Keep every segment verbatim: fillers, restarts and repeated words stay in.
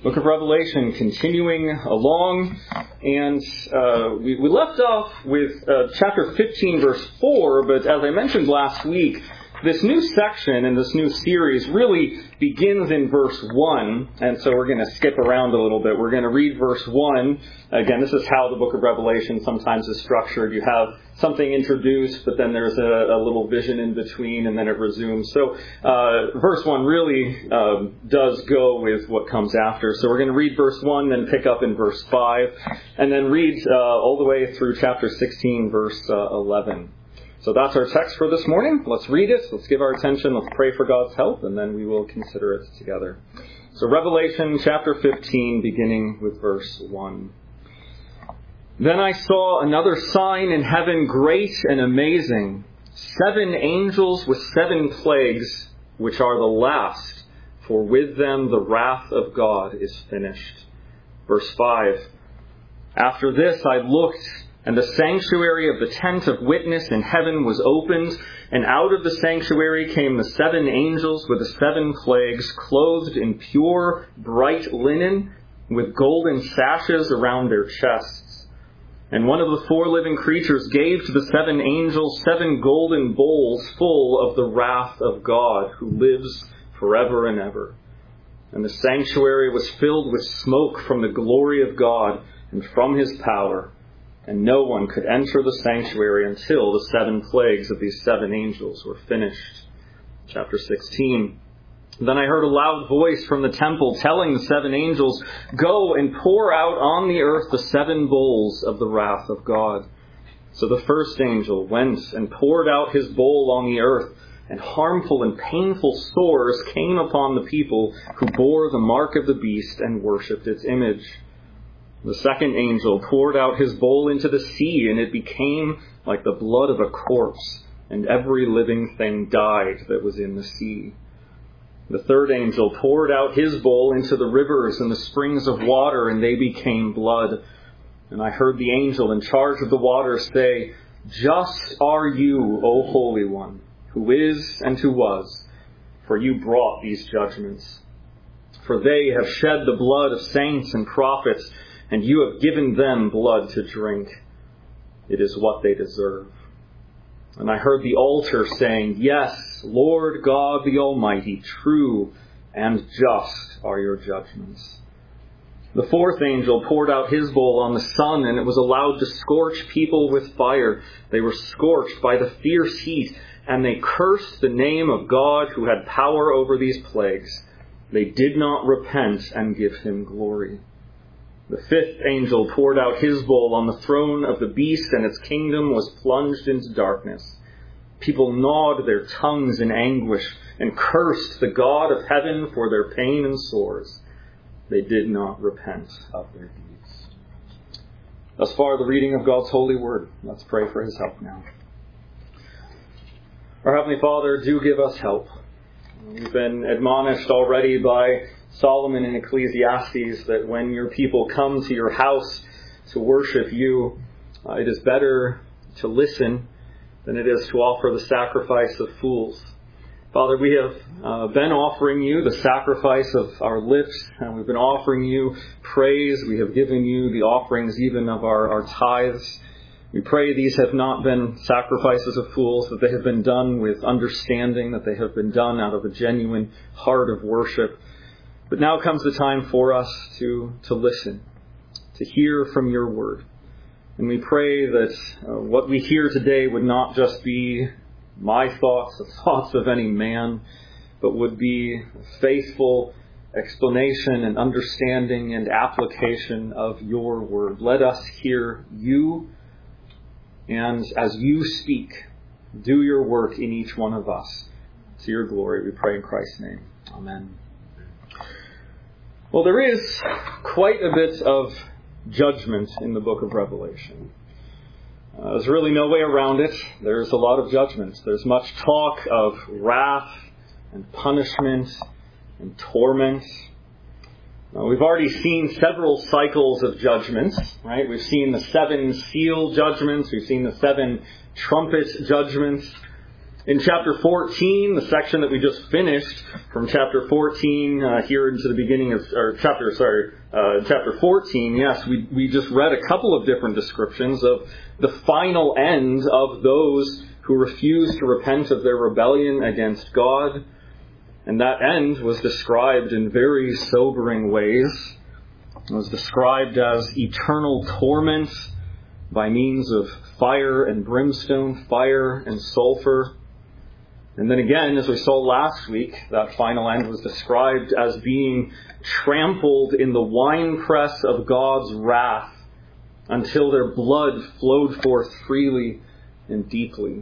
Book of Revelation continuing along, and uh, we, we left off with uh, chapter fifteen, verse four, but as I mentioned last week, this new section in this new series really begins in verse one, and so we're going to skip around a little bit. We're going to read verse one. Again, this is how the book of Revelation sometimes is structured. You have something introduced, but then there's a, a little vision in between, and then it resumes. So uh, verse one really uh, does go with what comes after. So we're going to read verse one, then pick up in verse five, and then read uh, all the way through chapter sixteen, verse uh, eleven. So that's our text for this morning. Let's read it. Let's give our attention. Let's pray for God's help, and then we will consider it together. So Revelation chapter fifteen, beginning with verse one. Then I saw another sign in heaven, great and amazing, seven angels with seven plagues, which are the last, for with them the wrath of God is finished. Verse five. After this I looked, and the sanctuary of the tent of witness in heaven was opened, and out of the sanctuary came the seven angels with the seven plagues, clothed in pure, bright linen, with golden sashes around their chests. And one of the four living creatures gave to the seven angels seven golden bowls full of the wrath of God, who lives forever and ever. And the sanctuary was filled with smoke from the glory of God and from his power. And no one could enter the sanctuary until the seven plagues of these seven angels were finished. Chapter sixteen. Then I heard a loud voice from the temple telling the seven angels, "Go and pour out on the earth the seven bowls of the wrath of God." So the first angel went and poured out his bowl on the earth, and harmful and painful sores came upon the people who bore the mark of the beast and worshipped its image. The second angel poured out his bowl into the sea, and it became like the blood of a corpse, and every living thing died that was in the sea. The third angel poured out his bowl into the rivers and the springs of water, and they became blood. And I heard the angel in charge of the waters say, "Just are you, O Holy One, who is and who was, for you brought these judgments. For they have shed the blood of saints and prophets, and you have given them blood to drink. It is what they deserve." And I heard the altar saying, "Yes, Lord God the Almighty, true and just are your judgments." The fourth angel poured out his bowl on the sun, and it was allowed to scorch people with fire. They were scorched by the fierce heat, and they cursed the name of God who had power over these plagues. They did not repent and give him glory. The fifth angel poured out his bowl on the throne of the beast, and its kingdom was plunged into darkness. People gnawed their tongues in anguish and cursed the God of heaven for their pain and sores. They did not repent of their deeds. Thus far, the reading of God's holy word. Let's pray for his help now. Our Heavenly Father, do give us help. We've been admonished already by Solomon in Ecclesiastes that when your people come to your house to worship you, uh, it is better to listen than it is to offer the sacrifice of fools. Father, we have uh, been offering you the sacrifice of our lips, and we've been offering you praise. We have given you the offerings even of our, our tithes. We pray these have not been sacrifices of fools, that they have been done with understanding, that they have been done out of a genuine heart of worship. But now comes the time for us to, to listen, to hear from your word. And we pray that uh, what we hear today would not just be my thoughts, the thoughts of any man, but would be faithful explanation and understanding and application of your word. Let us hear you, and as you speak, do your work in each one of us. To your glory, we pray in Christ's name. Amen. Well, there is quite a bit of judgment in the book of Revelation. Uh, there's really no way around it. There's a lot of judgment. There's much talk of wrath and punishment and torment. Uh, we've already seen several cycles of judgments, right? We've seen the seven seal judgments. We've seen the seven trumpet judgments. In chapter fourteen, the section that we just finished from chapter fourteen uh, here into the beginning of, or chapter, sorry, uh, chapter fourteen, yes, we, we just read a couple of different descriptions of the final end of those who refused to repent of their rebellion against God. And that end was described in very sobering ways. It was described as eternal torment by means of fire and brimstone, fire and sulfur. And then again, as we saw last week, that final end was described as being trampled in the winepress of God's wrath until their blood flowed forth freely and deeply.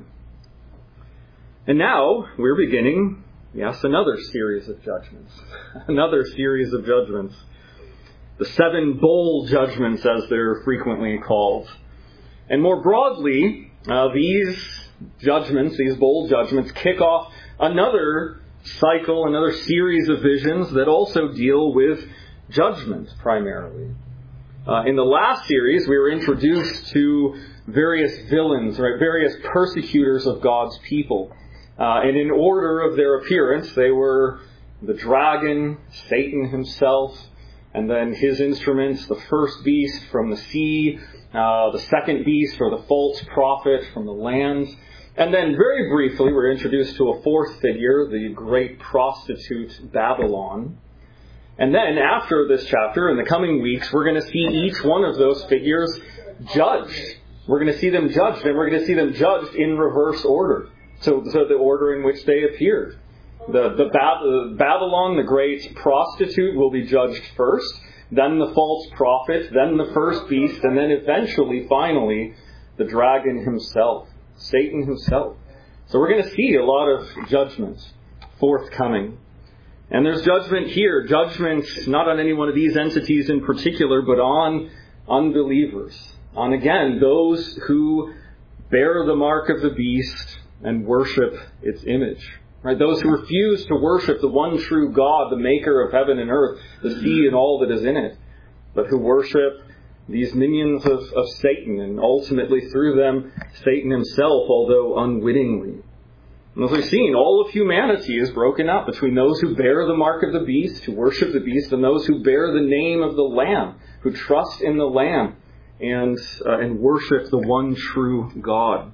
And now we're beginning, yes, another series of judgments. Another series of judgments. The seven bowl judgments, as they're frequently called. And more broadly, uh, these judgments, these bowl judgments, kick off another cycle, another series of visions that also deal with judgment primarily. Uh, in the last series, we were introduced to various villains, right, various persecutors of God's people. Uh, and in order of their appearance, they were the dragon, Satan himself, and then his instruments, the first beast from the sea, uh, the second beast, or the false prophet from the land. And then very briefly, we're introduced to a fourth figure, the great prostitute Babylon. And then after this chapter, in the coming weeks, we're going to see each one of those figures judged. We're going to see them judged, and we're going to see them judged in reverse order. So, so the order in which they appeared. The, the, Bab- the Babylon, the great prostitute, will be judged first, then the false prophet, then the first beast, and then eventually, finally, the dragon himself. Satan himself. So we're going to see a lot of judgment forthcoming. And there's judgment here. Judgment not on any one of these entities in particular, but on unbelievers. On, again, those who bear the mark of the beast and worship its image. Right? Those who refuse to worship the one true God, the maker of heaven and earth, the sea and all that is in it, but who worship these minions of, of Satan, and ultimately through them, Satan himself, although unwittingly. And as we've seen, all of humanity is broken up between those who bear the mark of the beast, who worship the beast, and those who bear the name of the Lamb, who trust in the Lamb and, uh, and worship the one true God.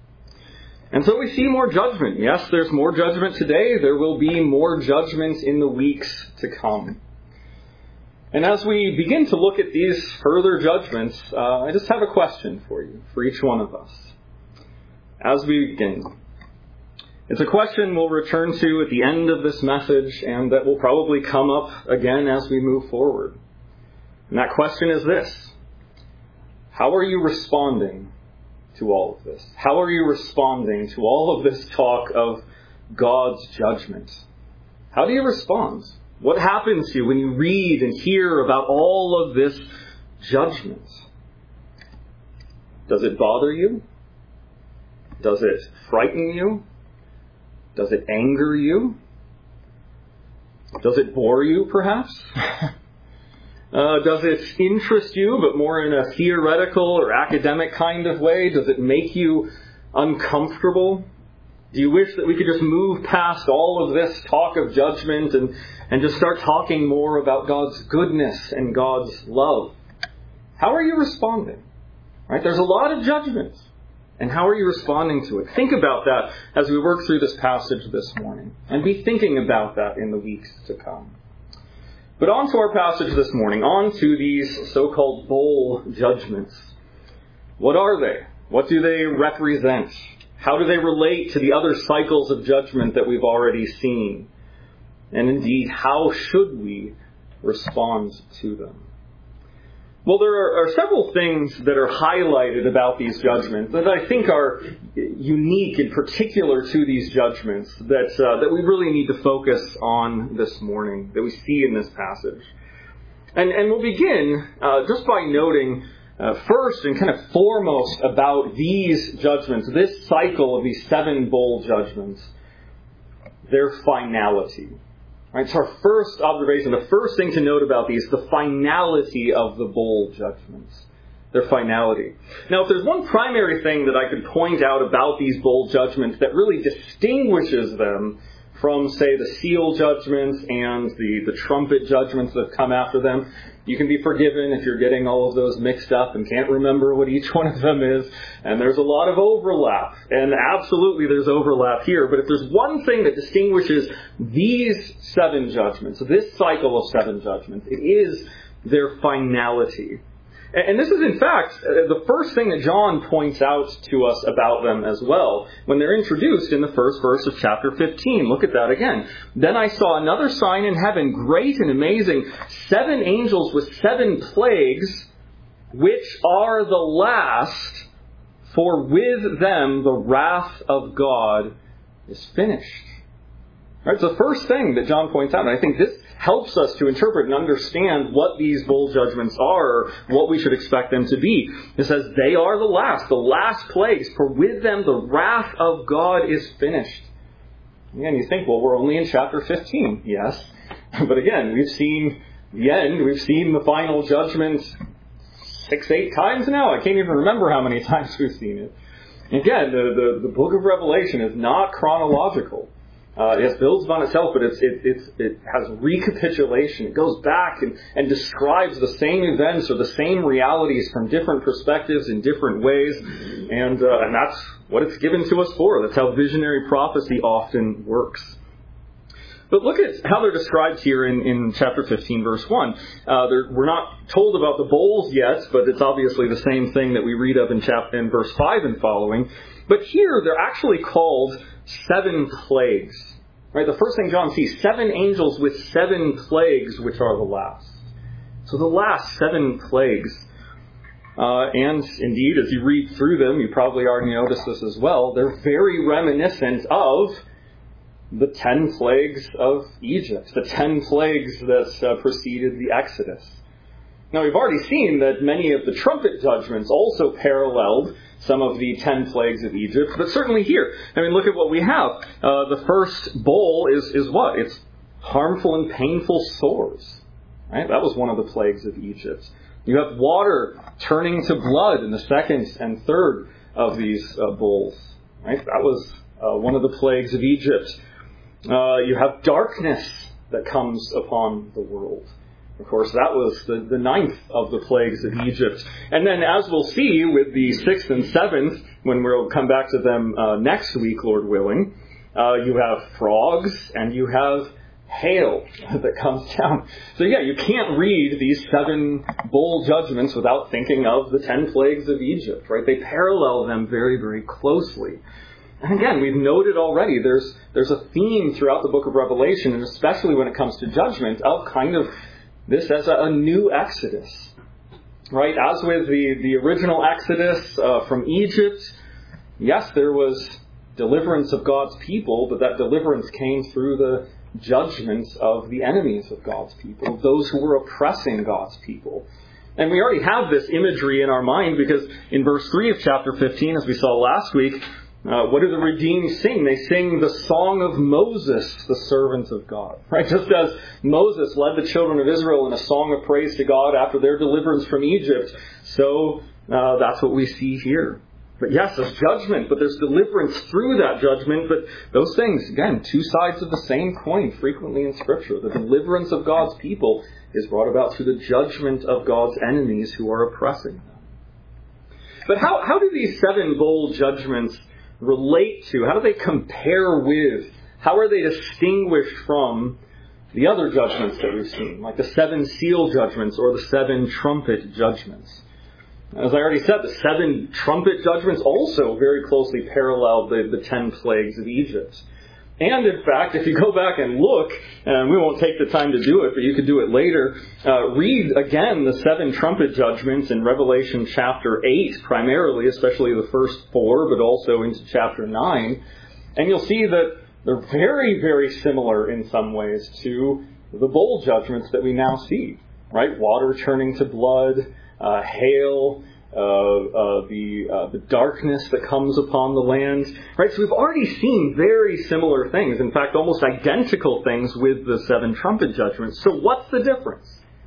And so we see more judgment. Yes, there's more judgment today. There will be more judgment in the weeks to come. And as we begin to look at these further judgments, uh, I just have a question for you, for each one of us. As we begin, it's a question we'll return to at the end of this message, and that will probably come up again as we move forward. And that question is this: how are you responding to all of this? How are you responding to all of this talk of God's judgment? How do you respond? What happens to you when you read and hear about all of this judgment? Does it bother you? Does it frighten you? Does it anger you? Does it bore you, perhaps? uh, does it interest you, but more in a theoretical or academic kind of way? Does it make you uncomfortable? Do you wish that we could just move past all of this talk of judgment and, and just start talking more about God's goodness and God's love? How are you responding? Right? There's a lot of judgment. And how are you responding to it? Think about that as we work through this passage this morning. And be thinking about that in the weeks to come. But on to our passage this morning. On to these so-called bowl judgments. What are they? What do they represent? How do they relate to the other cycles of judgment that we've already seen? And indeed, how should we respond to them? Well, there are, are several things that are highlighted about these judgments that I think are unique in particular to these judgments that uh, that we really need to focus on this morning, that we see in this passage. And, and we'll begin uh, just by noting Uh, first and kind of foremost about these judgments, this cycle of these seven bowl judgments, their finality. Right, so our first observation, the first thing to note about these, the finality of the bowl judgments. their finality. Now, if there's one primary thing that I could point out about these bowl judgments that really distinguishes them from, say, the seal judgments and the, the trumpet judgments that come after them, you can be forgiven if you're getting all of those mixed up and can't remember what each one of them is. And there's a lot of overlap. And absolutely there's overlap here. But if there's one thing that distinguishes these seven judgments, this cycle of seven judgments, it is their finality. And this is, in fact, the first thing that John points out to us about them as well, when they're introduced in the first verse of chapter fifteen. Look at that again. Then I saw another sign in heaven, great and amazing, seven angels with seven plagues, which are the last, for with them the wrath of God is finished. Right, so the first thing that John points out, and I think this helps us to interpret and understand what these bowl judgments are, or what we should expect them to be. It says, they are the last, the last plagues, for with them the wrath of God is finished. And you think, well, we're only in chapter fifteen. Yes. But again, we've seen the end, we've seen the final judgment six, eight times now. I can't even remember how many times we've seen it. Again, the, the, the book of Revelation is not chronological. Uh, it builds on itself, but it's, it, it's, it has recapitulation. It goes back and, and describes the same events or the same realities from different perspectives in different ways. And, uh, and that's what it's given to us for. That's how visionary prophecy often works. But look at how they're described here in, in chapter fifteen, verse one. Uh, we're not told about the bowls yet, but it's obviously the same thing that we read of in, chapter, in verse five and following. But here they're actually called seven plagues. Right? The first thing John sees, seven angels with seven plagues, which are the last. So the last seven plagues. Uh, and indeed, as you read through them, you probably already noticed this as well, they're very reminiscent of the ten plagues of Egypt, the ten plagues that uh, preceded the Exodus. Now, we've already seen that many of the trumpet judgments also paralleled some of the ten plagues of Egypt, but certainly here, I mean, look at what we have. Uh, the first bowl is, is what? It's harmful and painful sores. Right? That was one of the plagues of Egypt. You have water turning to blood in the second and third of these uh, bowls. Right? That was uh, one of the plagues of Egypt. Uh, you have darkness that comes upon the world. Of course, that was the, the ninth of the plagues of Egypt. And then, as we'll see with the sixth and seventh, when we'll come back to them uh, next week, Lord willing, uh, you have frogs and you have hail that comes down. So yeah, you can't read these seven bowl judgments without thinking of the ten plagues of Egypt, right? They parallel them very, very closely. And again, we've noted already there's there's a theme throughout the book of Revelation, and especially when it comes to judgment, of kind of this as a, a new Exodus. Right? As with the, the original Exodus uh, from Egypt, yes, there was deliverance of God's people, but that deliverance came through the judgments of the enemies of God's people, those who were oppressing God's people. And we already have this imagery in our mind because in verse three of chapter fifteen, as we saw last week, Uh, what do the redeemed sing? They sing the song of Moses, the servant of God. Right? Just as Moses led the children of Israel in a song of praise to God after their deliverance from Egypt, so uh, that's what we see here. But yes, there's judgment, but there's deliverance through that judgment. But those things, again, two sides of the same coin frequently in Scripture. The deliverance of God's people is brought about through the judgment of God's enemies who are oppressing them. But how, how do these seven bowl judgments relate to? How do they compare with? How are they distinguished from the other judgments that we've seen, like the seven seal judgments or the seven trumpet judgments? As I already said, the seven trumpet judgments also very closely parallel the, the ten plagues of Egypt. And in fact, if you go back and look, and we won't take the time to do it, but you could do it later, uh, read again the seven trumpet judgments in Revelation chapter eight, primarily, especially the first four, but also into chapter nine. And you'll see that they're very, very similar in some ways to the bowl judgments that we now see. Right? Water turning to blood, uh, hail, Uh, uh, the uh, the darkness that comes upon the land. Right? So we've already seen very similar things. In fact, almost identical things with the seven trumpet judgments. So what's the difference?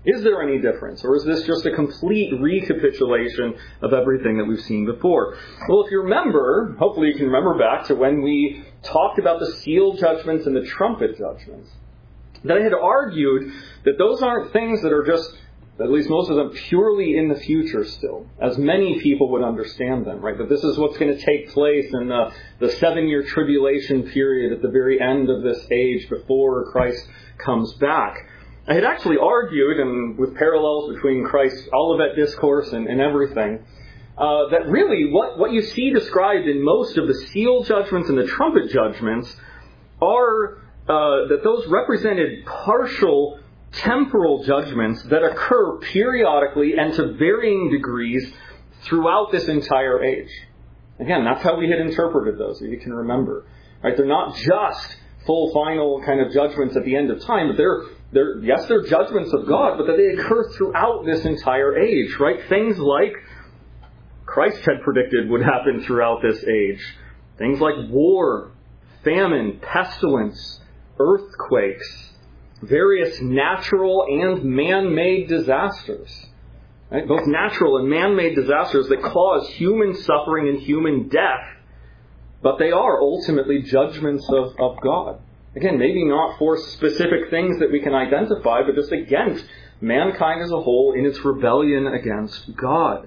Is there any difference? Or is this just a complete recapitulation of everything that we've seen before? Well, if you remember, hopefully you can remember back to when we talked about the seal judgments and the trumpet judgments, that I had argued that those aren't things that are just, at least most of them, purely in the future still, as many people would understand them, right? That this is what's going to take place in the, the seven-year tribulation period at the very end of this age before Christ comes back. I had actually argued, and with parallels between Christ's Olivet Discourse and, and everything, uh, that really what, what you see described in most of the seal judgments and the trumpet judgments are uh, that those represented partial temporal judgments that occur periodically and to varying degrees throughout this entire age. Again, that's how we had interpreted those, if you can remember. Right? They're not just full final kind of judgments at the end of time, but they're They're, yes, they're judgments of God, but that they occur throughout this entire age, right? Things like Christ had predicted would happen throughout this age. Things like war, famine, pestilence, earthquakes, various natural and man-made disasters. Right? Both natural and man-made disasters that cause human suffering and human death, but they are ultimately judgments of, of God. Again, maybe not for specific things that we can identify, but just against mankind as a whole in its rebellion against God.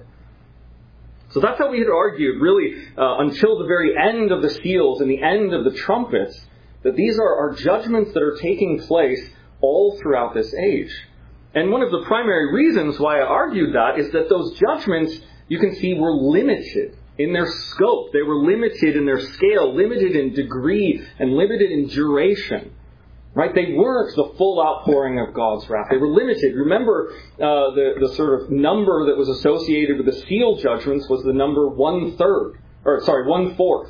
So that's how we had argued, really, uh, until the very end of the seals and the end of the trumpets, that these are, are judgments that are taking place all throughout this age. And one of the primary reasons why I argued that is that those judgments, you can see, were limited in their scope. They were limited in their scale, limited in degree, and limited in duration. Right? They weren't the full outpouring of God's wrath. They were limited. Remember, uh, the, the sort of number that was associated with the seal judgments was the number one-third. Or, sorry, one-fourth.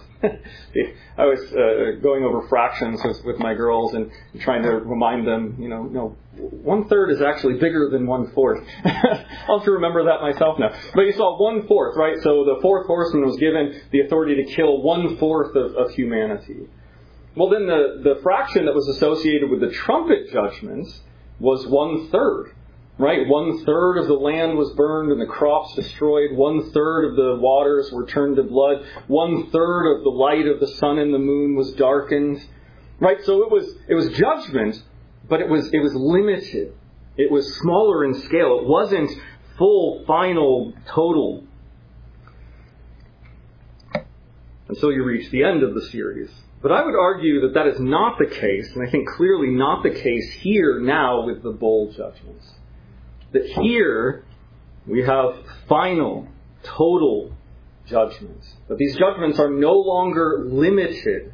I was uh, going over fractions with, with my girls and trying to remind them, you know, no, one-third is actually bigger than one-fourth. I'll have to remember that myself now. But you saw one-fourth, right? So the fourth horseman was given the authority to kill one-fourth of, of humanity. Well, then the, the fraction that was associated with the trumpet judgments was one-third. Right? One-third of the land was burned and the crops destroyed. One-third of the waters were turned to blood. One-third of the light of the sun and the moon was darkened. Right? So it was it was judgment, but it was it was limited. It was smaller in scale. It wasn't full, final, total. Until you reach the end of the series. But I would argue that that is not the case, and I think clearly not the case here now with the bowl judgments. That here we have final, total judgments. That these judgments are no longer limited.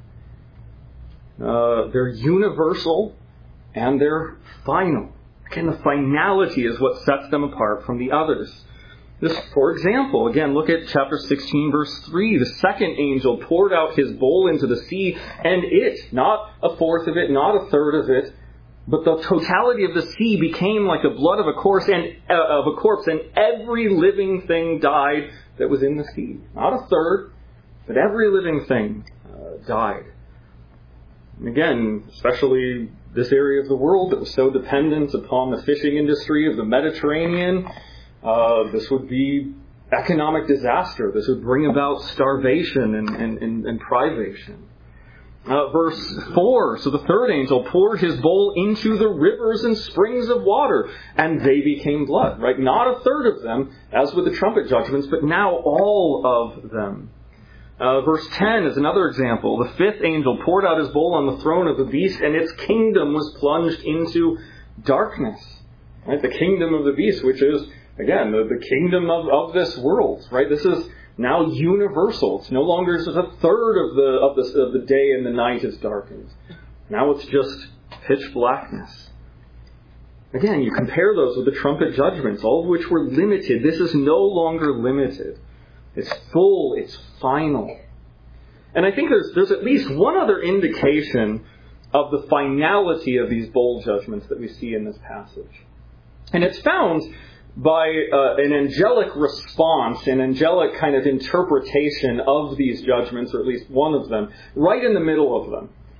Uh, they're universal and they're final. Again, the finality is what sets them apart from the others. This, for example, again, look at chapter sixteen, verse three. The second angel poured out his bowl into the sea, and it, not a fourth of it, not a third of it, but the totality of the sea became like the blood of a corpse, and uh, of a corpse, and every living thing died that was in the sea. Not a third, but every living thing uh, died. And again, especially this area of the world that was so dependent upon the fishing industry of the Mediterranean, uh, this would be economic disaster. This would bring about starvation and, and, and, and privation. Uh, verse four, so the third angel poured his bowl into the rivers and springs of water, and they became blood. Right? Not a third of them, as with the trumpet judgments, but now all of them. Uh, verse ten is another example. The fifth angel poured out his bowl on the throne of the beast, and its kingdom was plunged into darkness. Right? The kingdom of the beast, which is, again, the, the kingdom of, of this world. Right? This is now universal. It's no longer just a third of the of the of the day and the night is darkened. Now it's just pitch blackness. Again, you compare those with the trumpet judgments, all of which were limited. This is no longer limited. It's full. It's final. And I think there's there's at least one other indication of the finality of these bowl judgments that we see in this passage, and it's found by uh, an angelic response, an angelic kind of interpretation of these judgments, or at least one of them, right in the middle of them.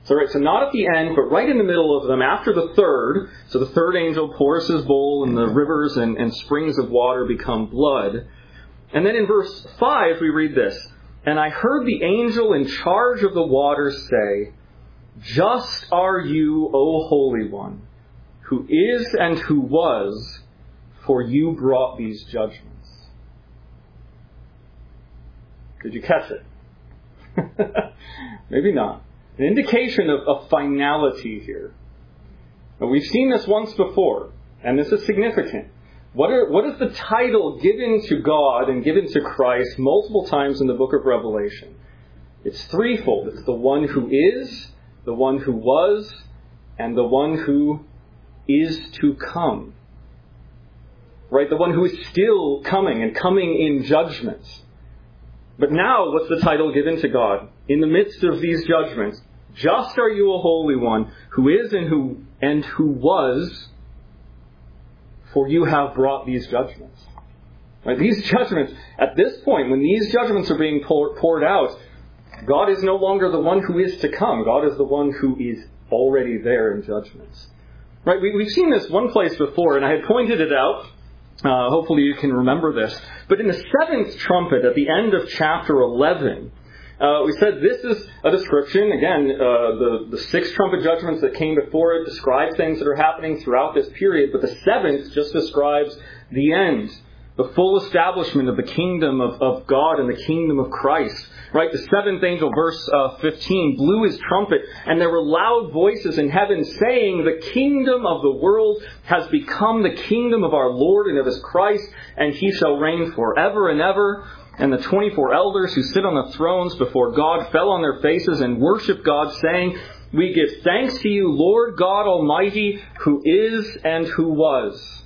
So, right, so not at the end, but right in the middle of them, after the third. So the third angel pours his bowl, and the rivers and, and springs of water become blood. And then in verse five, we read this. And I heard the angel in charge of the waters say, just are you, O Holy One, who is and who was, for you brought these judgments. Did you catch it? Maybe not. An indication of, of finality here. But we've seen this once before, and this is significant. What, are, what is the title given to God and given to Christ multiple times in the book of Revelation? It's threefold. It's the one who is, the one who was, and the one who is to come. Right? The one who is still coming and coming in judgment. But now, what's the title given to God? In the midst of these judgments, just are you, a Holy One, who is and who and who was, for you have brought these judgments. Right? These judgments, at this point, when these judgments are being pour, poured out, God is no longer the one who is to come. God is the one who is already there in judgments. Right? We, we've seen this one place before, and I had pointed it out. Uh, hopefully you can remember this. But in the seventh trumpet, at the end of chapter eleven, uh, we said this is a description. Again, uh, the, the six trumpet judgments that came before it describe things that are happening throughout this period. But the seventh just describes the end, the full establishment of the kingdom of, of God and the kingdom of Christ. Right? The seventh angel, verse uh, fifteen, blew his trumpet, and there were loud voices in heaven saying, the kingdom of the world has become the kingdom of our Lord and of his Christ, and he shall reign forever and ever. And the twenty-four elders who sit on the thrones before God fell on their faces and worshiped God, saying, we give thanks to you, Lord God Almighty, who is and who was.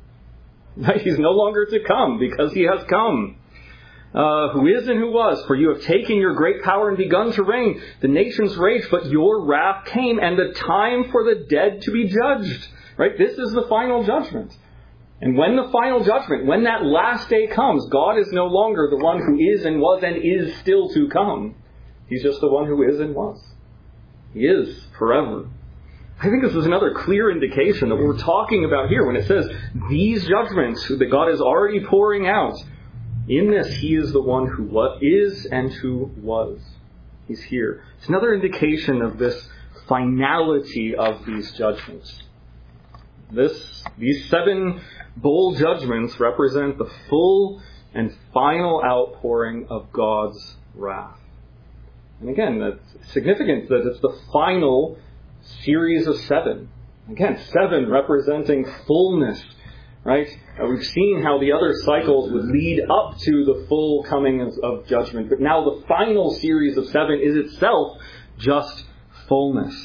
He's no longer to come, because he has come. Uh, who is and who was, for you have taken your great power and begun to reign. The nations raged, but your wrath came, and the time for the dead to be judged. Right? This is the final judgment. And when the final judgment, when that last day comes, God is no longer the one who is and was and is still to come. He's just the one who is and was. He is forever. I think this is another clear indication that what we're talking about here when it says these judgments that God is already pouring out. In this, he is the one who what is and who was. He's here. It's another indication of this finality of these judgments. This, these seven bowl judgments represent the full and final outpouring of God's wrath. And again, that's significant that it's the final series of seven. Again, seven representing fullness. Right? Uh, we've seen how the other cycles would lead up to the full coming of, of judgment. But now the final series of seven is itself just fullness.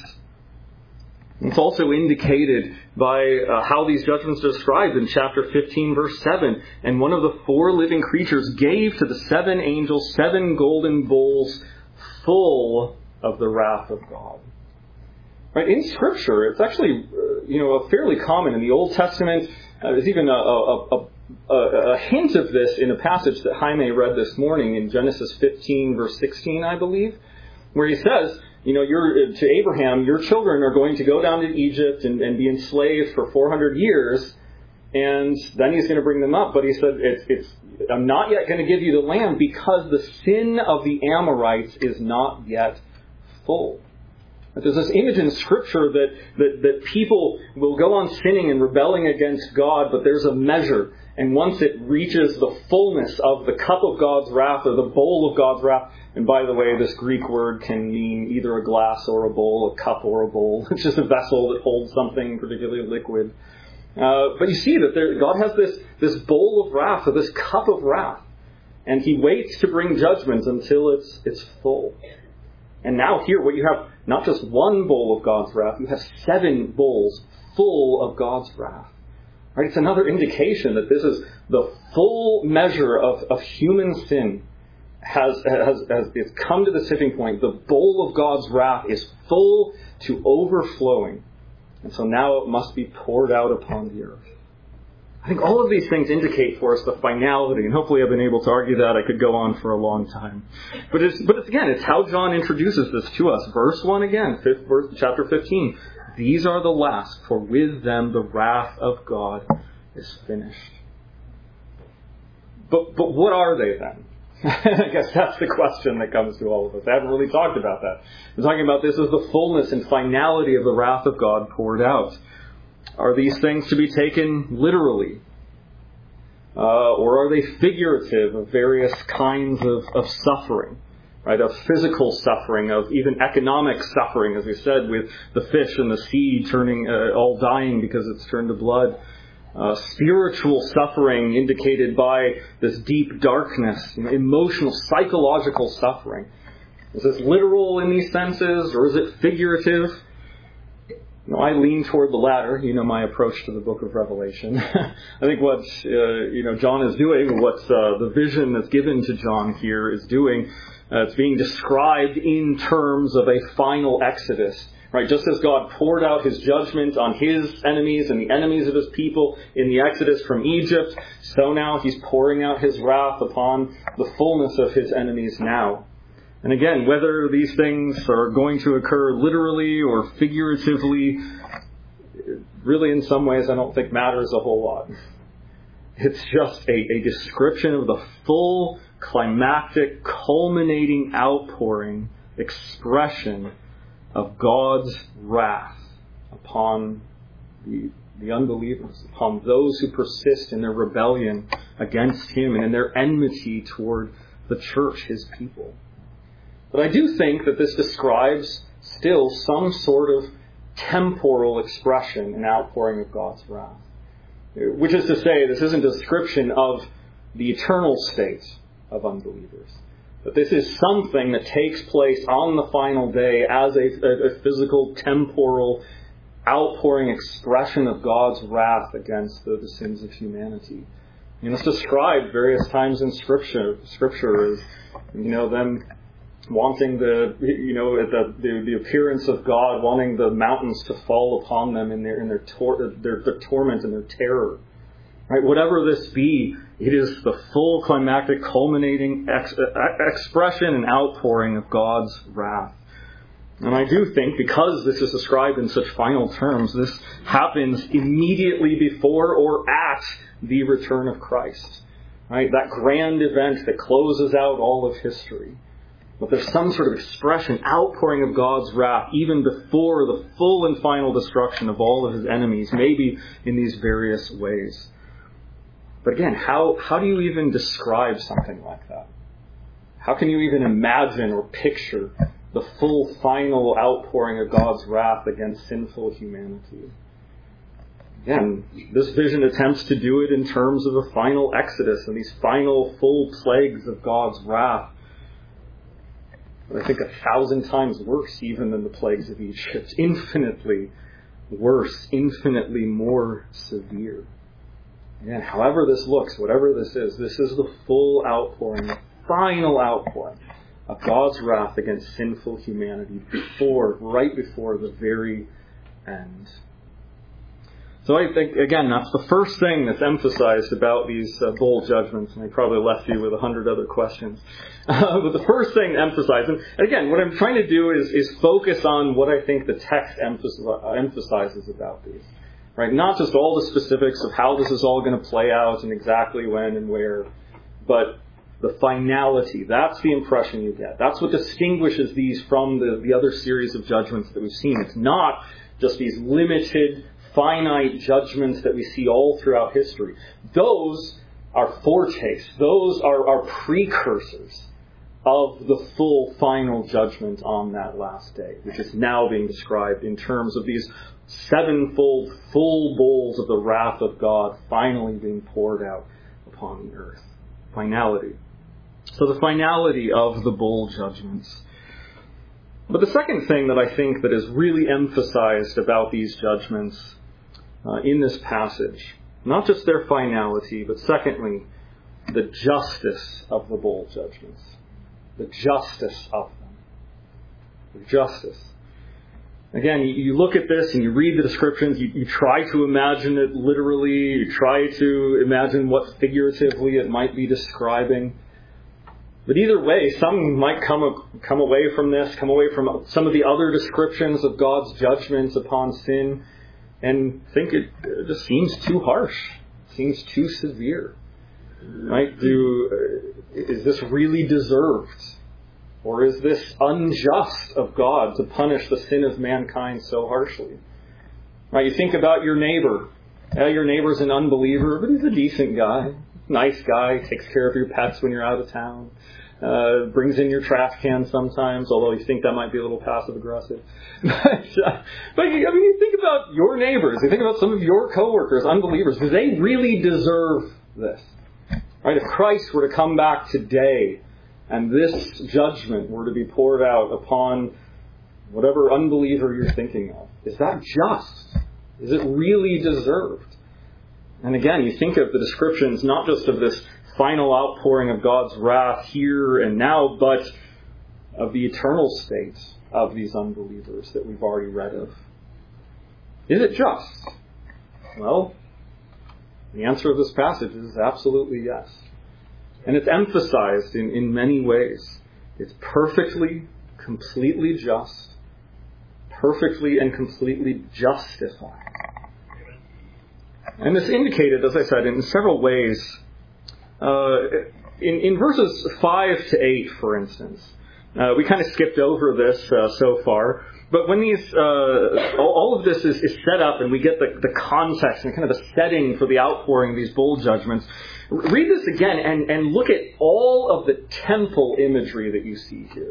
It's also indicated by uh, how these judgments are described in chapter fifteen, verse seven. And one of the four living creatures gave to the seven angels seven golden bowls full of the wrath of God. Right? In Scripture, it's actually uh, you know fairly common in the Old Testament. Uh, there's even a, a, a, a, a hint of this in a passage that Jaime read this morning in Genesis fifteen, verse sixteen, I believe, where he says, you know, you're, to Abraham, your children are going to go down to Egypt and, and be enslaved for four hundred years, and then he's going to bring them up. But he said, it's, it's, I'm not yet going to give you the land because the sin of the Amorites is not yet full. There's this image in Scripture that, that, that people will go on sinning and rebelling against God, but there's a measure. And once it reaches the fullness of the cup of God's wrath or the bowl of God's wrath, and by the way, this Greek word can mean either a glass or a bowl, a cup or a bowl. It's just a vessel that holds something particularly liquid. Uh, but you see that there, God has this, this bowl of wrath, or this cup of wrath. And he waits to bring judgment until it's, it's full. And now here, what you have, not just one bowl of God's wrath, you have seven bowls full of God's wrath. Right? It's another indication that this is the full measure of, of human sin has, has, has it's come to the tipping point. The bowl of God's wrath is full to overflowing. And so now it must be poured out upon the earth. I think all of these things indicate for us the finality, and hopefully I've been able to argue that. I could go on for a long time. But it's, but it's, again, it's how John introduces this to us. Verse one again, fifth verse, chapter fifteen. These are the last, for with them the wrath of God is finished. But but what are they then? I guess that's the question that comes to all of us. I haven't really talked about that. I'm talking about this as the fullness and finality of the wrath of God poured out. Are these things to be taken literally? Uh, or are they figurative of various kinds of, of suffering? Right? Of physical suffering, of even economic suffering, as we said, with the fish and the seed turning, uh, all dying because it's turned to blood. Uh, spiritual suffering indicated by this deep darkness, you know, emotional, psychological suffering. Is this literal in these senses, or is it figurative? You know, I lean toward the latter. You know my approach to the book of Revelation. I think what uh, you know John is doing, what uh, the vision that's given to John here is doing, uh, it's being described in terms of a final exodus. Right, just as God poured out his judgment on his enemies and the enemies of his people in the Exodus from Egypt, so now he's pouring out his wrath upon the fullness of his enemies now. And again, whether these things are going to occur literally or figuratively, really in some ways I don't think matters a whole lot. It's just a, a description of the full, climactic, culminating outpouring, expression of God's wrath upon the, the unbelievers, upon those who persist in their rebellion against him and in their enmity toward the church, his people. But I do think that this describes still some sort of temporal expression and outpouring of God's wrath. Which is to say, this isn't a description of the eternal state of unbelievers. But this is something that takes place on the final day as a, a, a physical, temporal, outpouring expression of God's wrath against the, the sins of humanity. You know, it's described various times in Scripture. Scripture is, you know, them wanting the, you know, the, the the appearance of God, wanting the mountains to fall upon them in their in their, tor- their, their torment and their terror. Right, whatever this be, it is the full climactic culminating ex- expression and outpouring of God's wrath. And I do think, because this is described in such final terms, this happens immediately before or at the return of Christ. Right, that grand event that closes out all of history. But there's some sort of expression, outpouring of God's wrath, even before the full and final destruction of all of his enemies, maybe in these various ways. But again, how, how do you even describe something like that? How can you even imagine or picture the full final outpouring of God's wrath against sinful humanity? Again, this vision attempts to do it in terms of the final exodus and these final full plagues of God's wrath. But I think a thousand times worse even than the plagues of Egypt. Infinitely worse, infinitely more severe. Again, however this looks, whatever this is, this is the full outpouring, the final outpouring of God's wrath against sinful humanity before, right before the very end. So I think, again, that's the first thing that's emphasized about these uh, bowl judgments, and I probably left you with a hundred other questions. Uh, but the first thing emphasized, and again, what I'm trying to do is, is focus on what I think the text emphasis, uh, emphasizes about these. Right? Not just all the specifics of how this is all going to play out and exactly when and where, but the finality. That's the impression you get. That's what distinguishes these from the, the other series of judgments that we've seen. It's not just these limited, finite judgments that we see all throughout history. Those are foretastes. Those are, are precursors of the full final judgment on that last day, which is now being described in terms of these sevenfold full bowls of the wrath of God finally being poured out upon the earth. Finality. So the finality of the bowl judgments. But the second thing that I think that is really emphasized about these judgments uh, in this passage, not just their finality, but secondly, the justice of the bowl judgments. The justice of them. The justice. Again, you, you look at this and you read the descriptions, you, you try to imagine it literally, you try to imagine what figuratively it might be describing. But either way, some might come come away from this, come away from some of the other descriptions of God's judgments upon sin, and think it just seems too harsh, seems too severe. Right? Do is this really deserved, or is this unjust of God to punish the sin of mankind so harshly? Right? You think about your neighbor. Yeah, your neighbor's an unbeliever, but he's a decent guy, nice guy, takes care of your pets when you're out of town. Uh, brings in your trash can sometimes, although you think that might be a little passive-aggressive. but, uh, but, I mean, you think about your neighbors, you think about some of your coworkers, unbelievers. Do they really deserve this? Right? If Christ were to come back today, and this judgment were to be poured out upon whatever unbeliever you're thinking of, is that just? Is it really deserved? And again, you think of the descriptions not just of this final outpouring of God's wrath here and now, but of the eternal state of these unbelievers that we've already read of. Is it just? Well, the answer of this passage is absolutely yes. And it's emphasized in, in many ways. It's perfectly, completely just, perfectly and completely justified. And this indicated, as I said, in several ways. Uh, in, in verses five to eight, for instance, uh, we kind of skipped over this uh, so far, but when these, uh, all, all of this is, is set up and we get the, the context and kind of the setting for the outpouring of these bowl judgments, read this again and, and look at all of the temple imagery that you see here.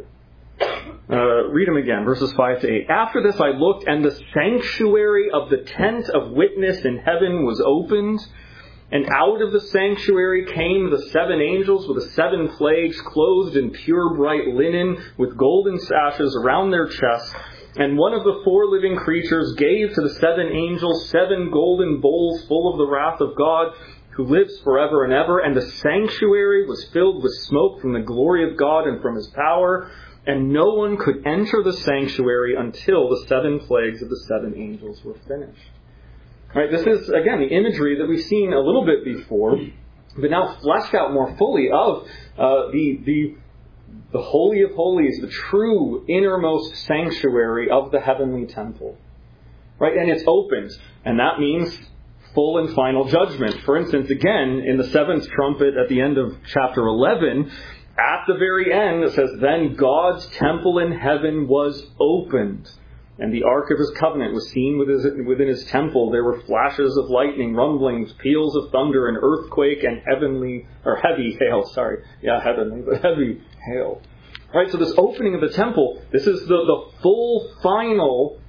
Uh, read them again, verses five to eight. After this I looked, and the sanctuary of the tent of witness in heaven was opened. And out of the sanctuary came the seven angels with the seven plagues, clothed in pure bright linen, with golden sashes around their chests. And one of the four living creatures gave to the seven angels seven golden bowls full of the wrath of God, who lives forever and ever. And the sanctuary was filled with smoke from the glory of God and from his power. And no one could enter the sanctuary until the seven plagues of the seven angels were finished. Right, this is, again, the imagery that we've seen a little bit before, but now fleshed out more fully of uh, the, the, the Holy of Holies, the true innermost sanctuary of the heavenly temple. Right, and it's opened, and that means full and final judgment. For instance, again, in the seventh trumpet at the end of chapter eleven, at the very end, it says, "Then God's temple in heaven was opened. And the ark of his covenant was seen within his temple. There were flashes of lightning, rumblings, peals of thunder, an earthquake, and heavenly, or heavy hail, sorry. Yeah, heavenly, but heavy hail." Right, so this opening of the temple, this is the, the full, final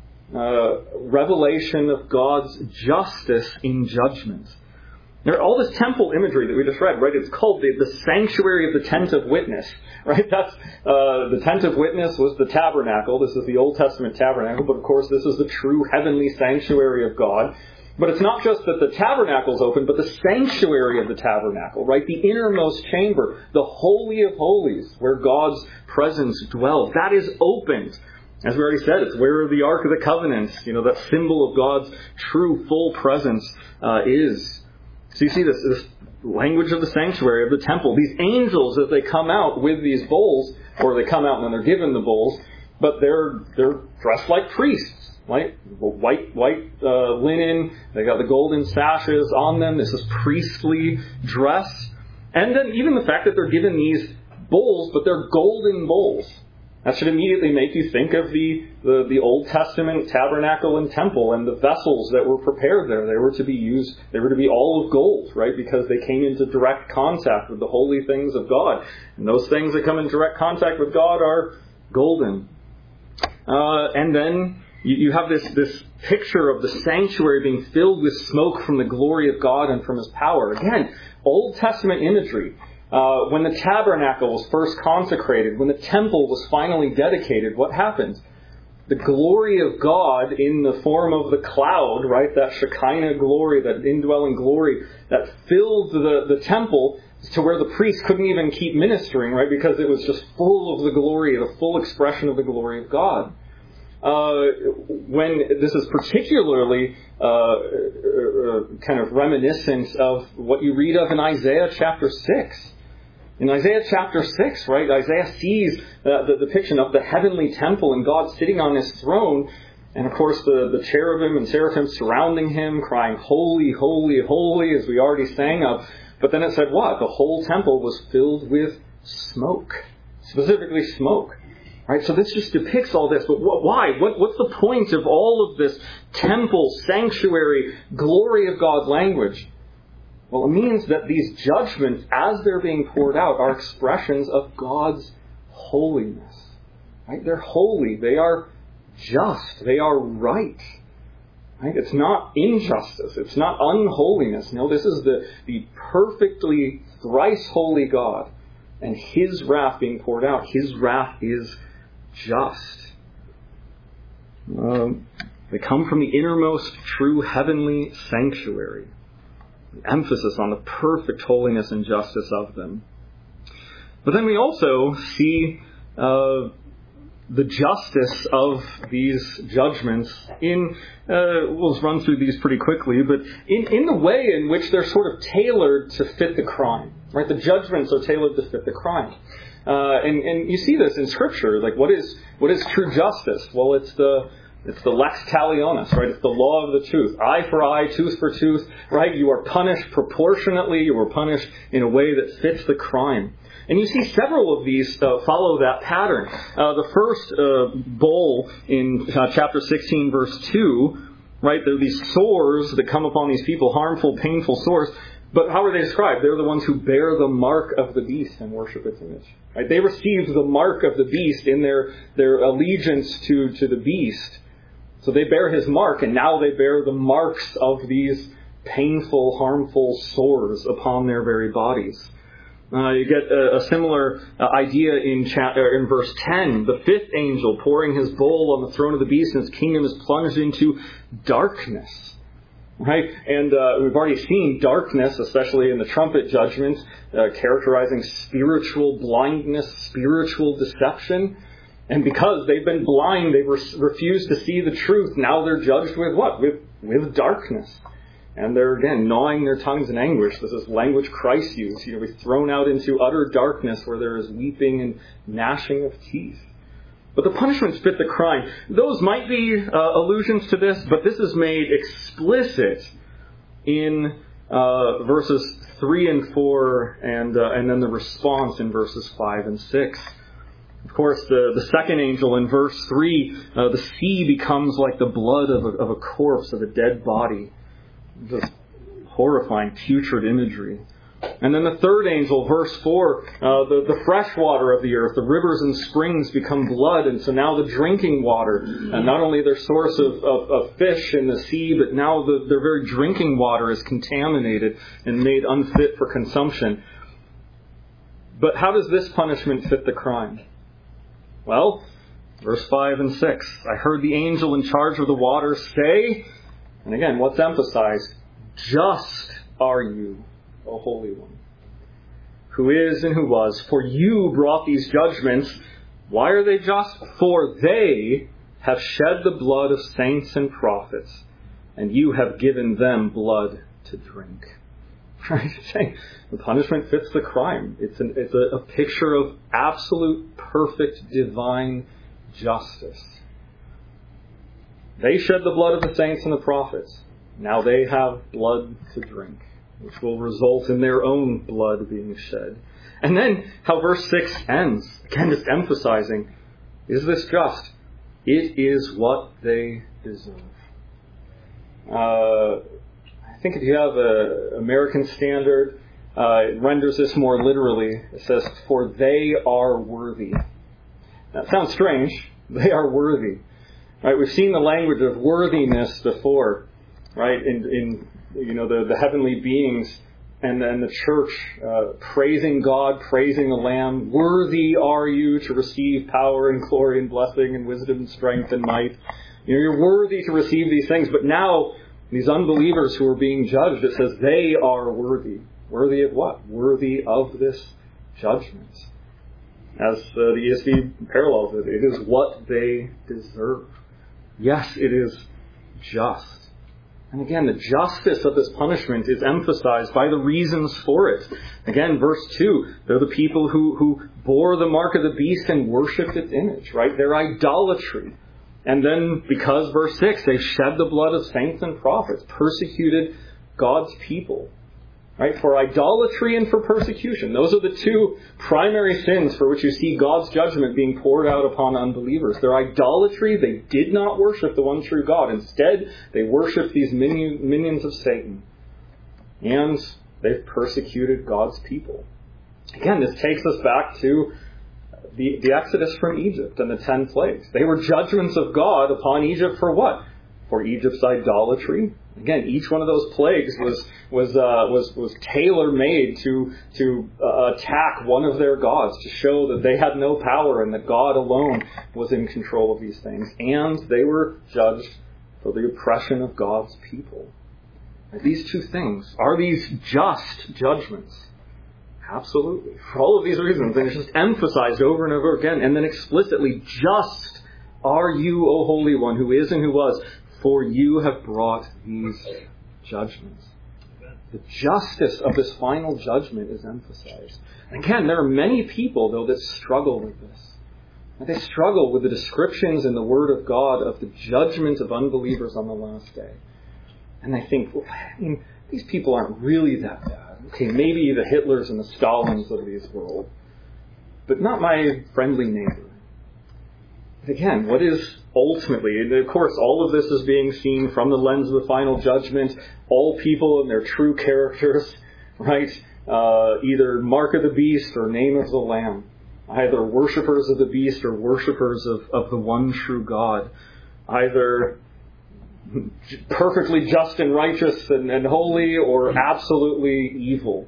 uh, revelation of God's justice in judgment. There, all this temple imagery that we just read, right? It's called the, the sanctuary of the tent of witness, right? That's uh, the tent of witness was the tabernacle. This is the Old Testament tabernacle, but of course this is the true heavenly sanctuary of God. But it's not just that the tabernacle is open, but the sanctuary of the tabernacle, right? The innermost chamber, the Holy of Holies, where God's presence dwells. That is opened. As we already said, it's where the Ark of the Covenant, you know, that symbol of God's true full presence uh, is. So you see this, this language of the sanctuary, of the temple. These angels, as they come out with these bowls, or they come out and then they're given the bowls, but they're they're dressed like priests, right? White white uh, linen. They got the golden sashes on them. This is priestly dress, and then even the fact that they're given these bowls, but they're golden bowls. That should immediately make you think of the, the, the Old Testament tabernacle and temple and the vessels that were prepared there. They were to be used, they were to be all of gold, right? Because they came into direct contact with the holy things of God. And those things that come in direct contact with God are golden. Uh, and then you, you have this, this picture of the sanctuary being filled with smoke from the glory of God and from his power. Again, Old Testament imagery. Uh, when the tabernacle was first consecrated, when the temple was finally dedicated, what happened? The glory of God in the form of the cloud, right? That Shekinah glory, that indwelling glory that filled the, the temple to where the priest couldn't even keep ministering, right? Because it was just full of the glory, the full expression of the glory of God. uh, when this is particularly uh, uh, kind of reminiscent of what you read of in Isaiah chapter six. In Isaiah chapter six, right, Isaiah sees uh, the depiction of the heavenly temple and God sitting on his throne, and of course the, the cherubim and seraphim surrounding him, crying, "Holy, holy, holy," as we already sang of. But then it said what? The whole temple was filled with smoke. Specifically smoke. Right? So this just depicts all this. But wh- why? What, what's the point of all of this temple, sanctuary, glory of God language? Well, it means that these judgments, as they're being poured out, are expressions of God's holiness. Right? They're holy. They are just. They are right. Right? It's not injustice. It's not unholiness. No, this is the, the perfectly thrice holy God. And His wrath being poured out. His wrath is just. Um, they come from the innermost true heavenly sanctuary. The emphasis on the perfect holiness and justice of them. But then we also see uh, the justice of these judgments in, uh, we'll run through these pretty quickly, but in, in the way in which they're sort of tailored to fit the crime. Right? The judgments are tailored to fit the crime. Uh, and, and you see this in Scripture. Like, what is what is true justice? Well, it's the it's the lex talionis, right? It's the law of the tooth. Eye for eye, tooth for tooth, right? You are punished proportionately. You are punished in a way that fits the crime. And you see several of these uh, follow that pattern. Uh, the first uh, bowl in uh, chapter sixteen, verse two, right? There are these sores that come upon these people, harmful, painful sores. But how are they described? They're the ones who bear the mark of the beast and worship its image. Right? They received the mark of the beast in their, their allegiance to, to the beast. So they bear his mark, and now they bear the marks of these painful, harmful sores upon their very bodies. Uh, you get a, a similar uh, idea in, cha- in verse ten. The fifth angel pouring his bowl on the throne of the beast, and his kingdom is plunged into darkness. Right? And uh, we've already seen darkness, especially in the trumpet judgment, uh, characterizing spiritual blindness, spiritual deception. And because they've been blind, they've re- refused to see the truth. Now they're judged with what? With, with darkness. And they're, again, gnawing their tongues in anguish. This is language Christ used. You know, we're thrown out into utter darkness where there is weeping and gnashing of teeth. But the punishments fit the crime. Those might be uh, allusions to this, but this is made explicit in uh, verses three and four, and uh, and then the response in verses five and six. Of course, the, the second angel in verse three, uh, the sea becomes like the blood of a, of a corpse, of a dead body. Just horrifying, putrid imagery. And then the third angel, verse four, uh, the, the fresh water of the earth, the rivers and springs become blood, and so now the drinking water, and not only their source of, of, of fish in the sea, but now the, their very drinking water is contaminated and made unfit for consumption. But how does this punishment fit the crime? Well, verse five and six, I heard the angel in charge of the waters say, and again, what's emphasized? Just are you, O Holy One, who is and who was. For you brought these judgments. Why are they just? For they have shed the blood of saints and prophets, and you have given them blood to drink. Right? The punishment fits the crime. It's, an, it's a, a picture of absolute, perfect, divine justice. They shed the blood of the saints and the prophets. Now they have blood to drink, which will result in their own blood being shed. And then how verse six ends, again just emphasizing, is this just? It is what they deserve. Uh, I think if you have an American Standard, uh, it renders this more literally. It says, for they are worthy. That sounds strange. They are worthy. Right? We've seen the language of worthiness before. Right, in, in you know the, the heavenly beings, and then the church uh, praising God, praising the Lamb. Worthy are you to receive power and glory and blessing and wisdom and strength and might. You know, you're worthy to receive these things. But now these unbelievers who are being judged, it says they are worthy. Worthy of what? Worthy of this judgment. As uh, the E S V parallels it, it is what they deserve. Yes, it is just. And again, the justice of this punishment is emphasized by the reasons for it. Again, verse two, they're the people who, who bore the mark of the beast and worshipped its image, right? Their idolatry. And then, because verse six, they shed the blood of saints and prophets, persecuted God's people. Right? For idolatry and for persecution. Those are the two primary sins for which you see God's judgment being poured out upon unbelievers. Their idolatry, they did not worship the one true God. Instead, they worshiped these minion, minions of Satan. And they've persecuted God's people. Again, this takes us back to the, the Exodus from Egypt and the ten plagues. They were judgments of God upon Egypt for what? For Egypt's idolatry. Again, each one of those plagues was was uh, was was tailor-made to to uh, attack one of their gods, to show that they had no power and that God alone was in control of these things. And they were judged for the oppression of God's people. These two things, are these just judgments? Absolutely. For all of these reasons, and it's just emphasized over and over again, and then explicitly, just are you, O Holy One, who is and who was, for you have brought these judgments. The justice of this final judgment is emphasized. Again, there are many people, though, that struggle with this. They struggle with the descriptions in the Word of God of the judgment of unbelievers on the last day. And they think, well, I mean, these people aren't really that bad. Okay, maybe the Hitlers and the Stalins of this world, but not my friendly neighbor. Again, what is ultimately, and of course all of this is being seen from the lens of the final judgment, all people and their true characters, right? Uh, either mark of the beast or name of the Lamb. Either worshippers of the beast or worshippers of, of the one true God. Either perfectly just and righteous and, and holy or absolutely evil.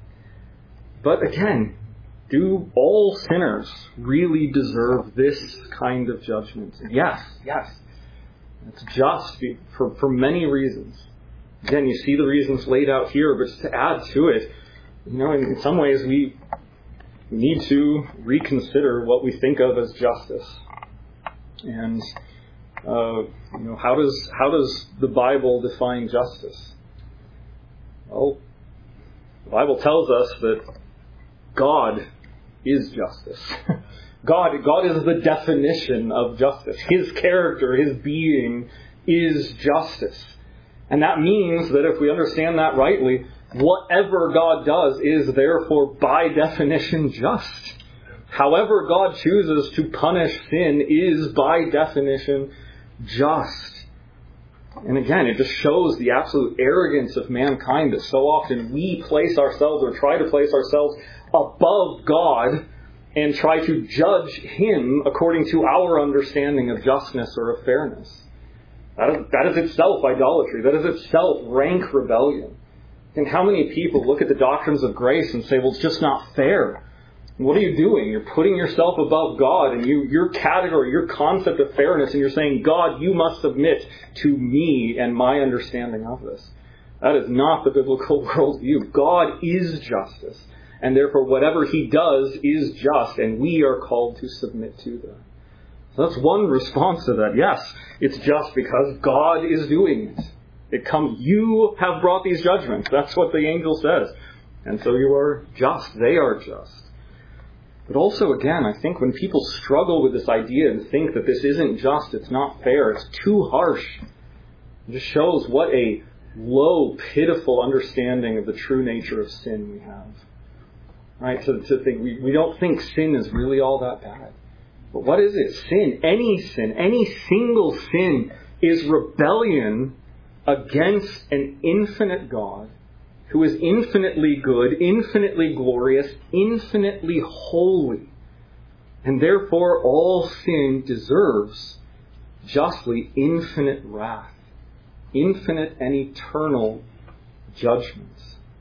But again, do all sinners really deserve this kind of judgment? Yes, yes. It's just for, for many reasons. Again, you see the reasons laid out here, but just to add to it, you know, in, in some ways we need to reconsider what we think of as justice. And, uh, you know, how does, how does the Bible define justice? Well, the Bible tells us that God is justice. God, God is the definition of justice. His character, His being is justice. And that means that if we understand that rightly, whatever God does is therefore by definition just. However God chooses to punish sin is by definition just. And again, it just shows the absolute arrogance of mankind that so often we place ourselves or try to place ourselves above God and try to judge Him according to our understanding of justness or of fairness. That is, that is itself idolatry. That is itself rank rebellion. And how many people look at the doctrines of grace and say, well, it's just not fair. What are you doing? You're putting yourself above God and you, your category, your concept of fairness, and you're saying, God, you must submit to me and my understanding of this. That is not the biblical worldview. God is justice. And therefore, whatever He does is just, and we are called to submit to that. So that's one response to that. Yes, it's just because God is doing it. It comes, you have brought these judgments. That's what the angel says. And so you are just. They are just. But also, again, I think when people struggle with this idea and think that this isn't just, it's not fair, it's too harsh, it just shows what a low, pitiful understanding of the true nature of sin we have. Right? To, to think, we, we don't think sin is really all that bad. But what is it? Sin, any sin, any single sin is rebellion against an infinite God who is infinitely good, infinitely glorious, infinitely holy. And therefore all sin deserves justly infinite wrath, infinite and eternal judgments.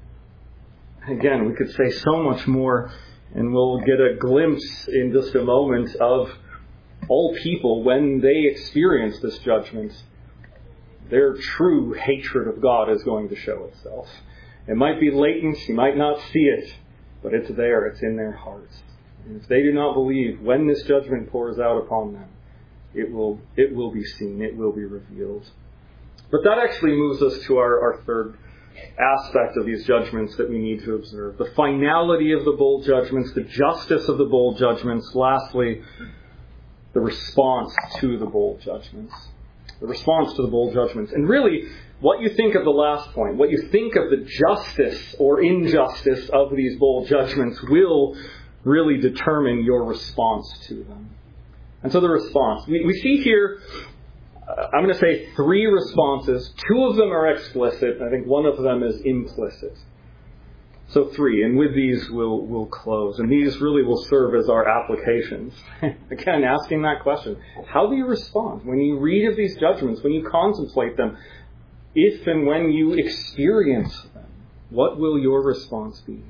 Again, we could say so much more, and we'll get a glimpse in just a moment of all people when they experience this judgment. Their true hatred of God is going to show itself. It might be latent, you might not see it, but it's there, it's in their hearts. And if they do not believe when this judgment pours out upon them, It will, it will be seen. It will be revealed. But that actually moves us to our, our third aspect of these judgments that we need to observe. The finality of the bowl judgments, the justice of the bowl judgments. Lastly, the response to the bowl judgments. The response to the bowl judgments. And really, what you think of the last point, what you think of the justice or injustice of these bowl judgments will really determine your response to them. And so the response. We, we see here, uh, I'm going to say three responses. Two of them are explicit. I think one of them is implicit. So three. And with these, we'll, we'll close. And these really will serve as our applications. Again, asking that question. How do you respond when you read of these judgments, when you contemplate them? If and when you experience them, what will your response be?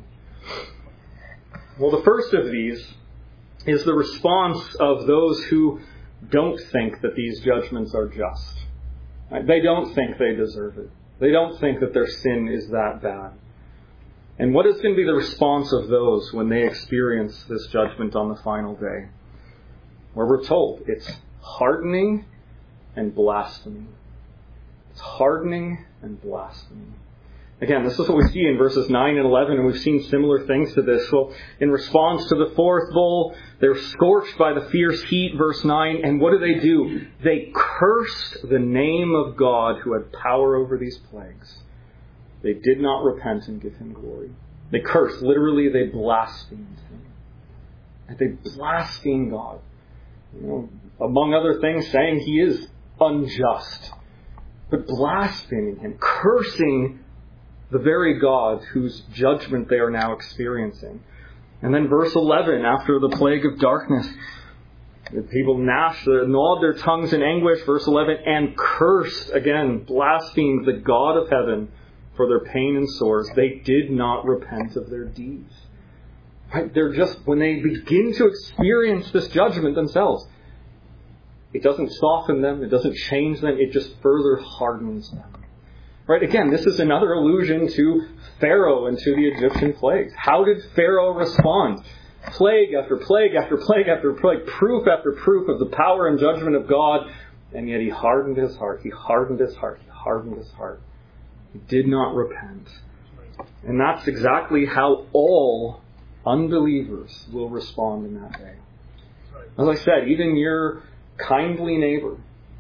Well, the first of these is the response of those who don't think that these judgments are just. Right? They don't think they deserve it. They don't think that their sin is that bad. And what is going to be the response of those when they experience this judgment on the final day? Where we're told it's hardening and blasphemy. It's hardening and blasphemy. Again, this is what we see in verses nine and eleven, and we've seen similar things to this. Well, in response to the fourth bowl, they're scorched by the fierce heat, verse nine, and what do they do? They cursed the name of God who had power over these plagues. They did not repent and give him glory. They cursed. Literally, they blasphemed him. And they blasphemed God. You know, among other things, saying he is unjust. But blaspheming him, cursing the very God whose judgment they are now experiencing. And then verse eleven, after the plague of darkness, the people gnashed, gnawed their tongues in anguish, verse eleven, and cursed, again, blasphemed the God of heaven for their pain and sores. They did not repent of their deeds. Right? They're just, when they begin to experience this judgment themselves, it doesn't soften them, it doesn't change them, it just further hardens them. Right? Again, this is another allusion to Pharaoh and to the Egyptian plagues. How did Pharaoh respond? Plague after plague after plague after plague, proof after proof of the power and judgment of God, and yet he hardened his heart, he hardened his heart, he hardened his heart. He did not repent. And that's exactly how all unbelievers will respond in that day. As I said, even your kindly neighbor,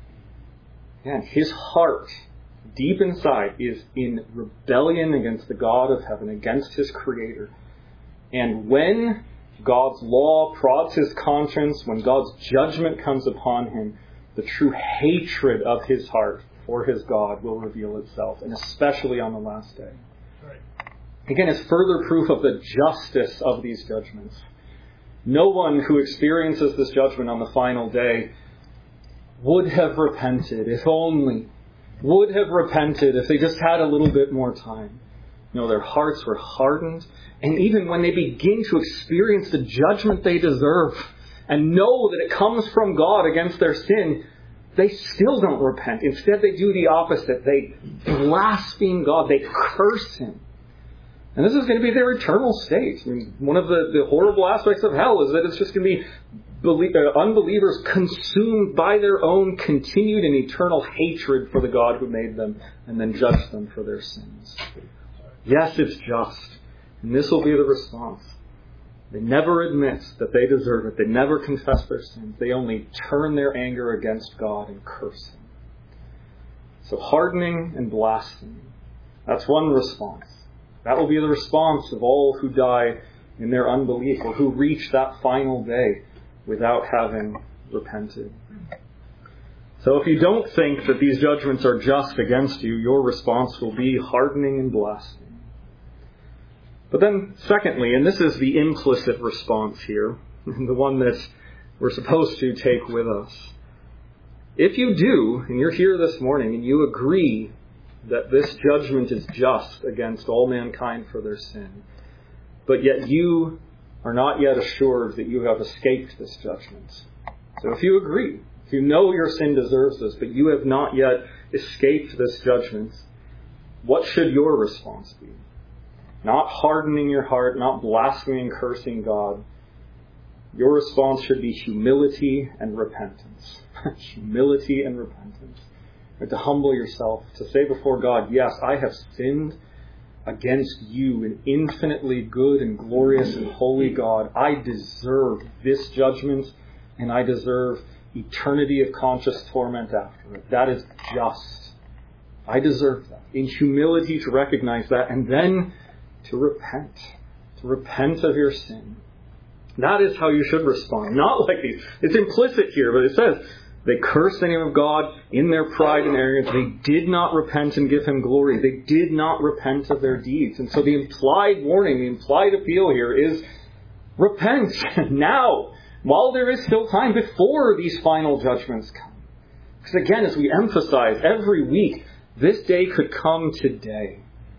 man, his heart, deep inside, is in rebellion against the God of heaven, against his Creator. And when God's law prods his conscience, when God's judgment comes upon him, the true hatred of his heart for his God will reveal itself, and especially on the last day. Again, it's further proof of the justice of these judgments. No one who experiences this judgment on the final day would have repented, if only, would have repented if they just had a little bit more time. No, their hearts were hardened, and even when they begin to experience the judgment they deserve and know that it comes from God against their sin, they still don't repent. Instead, they do the opposite. They blaspheme God. They curse him. And this is going to be their eternal state. I mean, one of the, the horrible aspects of hell is that it's just going to be belie- uh, unbelievers consumed by their own continued and eternal hatred for the God who made them and then judge them for their sins. Yes, it's just. And this will be the response. They never admit that they deserve it. They never confess their sins. They only turn their anger against God and curse him. So hardening and blasphemy. That's one response. That will be the response of all who die in their unbelief or who reach that final day without having repented. So if you don't think that these judgments are just against you, your response will be hardening and blasphemy. But then, secondly, and this is the implicit response here, the one that we're supposed to take with us. If you do, and you're here this morning, and you agree that this judgment is just against all mankind for their sin, but yet you are not yet assured that you have escaped this judgment. So if you agree, if you know your sin deserves this, but you have not yet escaped this judgment, what should your response be? Not hardening your heart, not blaspheming, cursing God. Your response should be humility and repentance. Humility and repentance. Or to humble yourself, to say before God, yes, I have sinned against you, an infinitely good and glorious and holy God. I deserve this judgment, and I deserve eternity of conscious torment after it. That is just. I deserve that. In humility to recognize that, and then to repent. To repent of your sin. That is how you should respond. Not like these. It's implicit here, but it says, they cursed the name of God in their pride and arrogance. They did not repent and give Him glory. They did not repent of their deeds. And so the implied warning, the implied appeal here is, repent now, while there is still time, before these final judgments come. Because again, as we emphasize every week, this day could come today.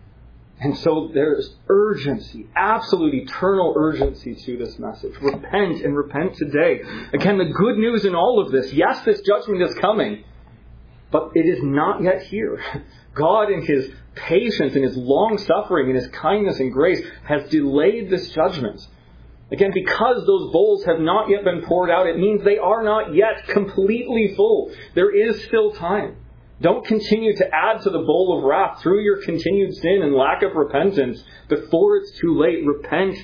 And so there's urgency, absolute eternal urgency to this message. Repent and repent today. Again, the good news in all of this, yes, this judgment is coming, but it is not yet here. God in His patience and His long suffering and His kindness and grace has delayed this judgment. Again, because those bowls have not yet been poured out, it means they are not yet completely full. There is still time. Don't continue to add to the bowl of wrath through your continued sin and lack of repentance before it's too late. Repent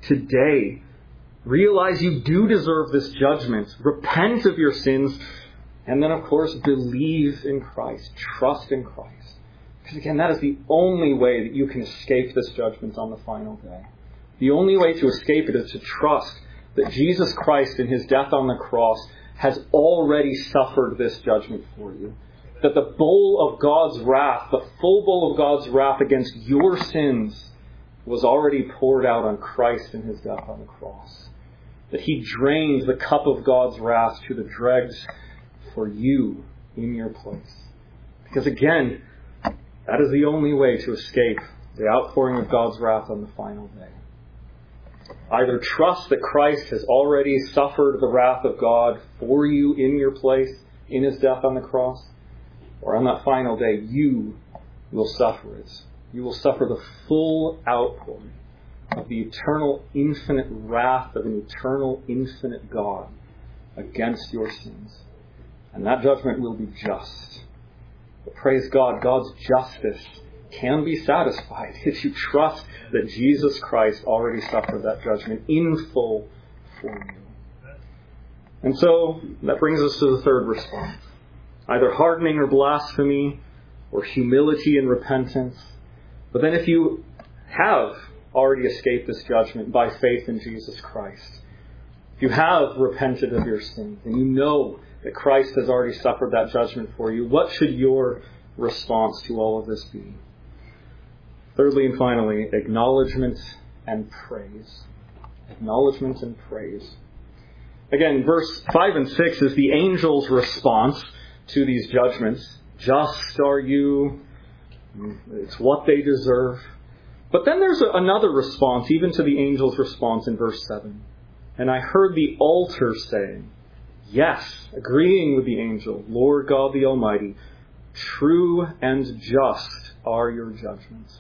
today. Realize you do deserve this judgment. Repent of your sins. And then, of course, believe in Christ. Trust in Christ. Because again, that is the only way that you can escape this judgment on the final day. The only way to escape it is to trust that Jesus Christ in His death on the cross has already suffered this judgment for you. That the bowl of God's wrath, the full bowl of God's wrath against your sins, was already poured out on Christ in His death on the cross. That He drained the cup of God's wrath to the dregs for you in your place. Because again, that is the only way to escape the outpouring of God's wrath on the final day. Either trust that Christ has already suffered the wrath of God for you in your place in His death on the cross, or on that final day, you will suffer it. You will suffer the full outpouring of the eternal, infinite wrath of an eternal, infinite God against your sins. And that judgment will be just. But praise God, God's justice can be satisfied if you trust that Jesus Christ already suffered that judgment in full for you. And so, that brings us to the third response. Either hardening or blasphemy, or humility and repentance. But then if you have already escaped this judgment by faith in Jesus Christ, if you have repented of your sins, and you know that Christ has already suffered that judgment for you, what should your response to all of this be? Thirdly and finally, acknowledgement and praise. Acknowledgement and praise. Again, verse five and six is the angel's response to these judgments. Just are you. It's what they deserve. But then there's another response, even to the angel's response in verse seven. And I heard the altar saying, yes, agreeing with the angel, Lord God the Almighty, true and just are your judgments.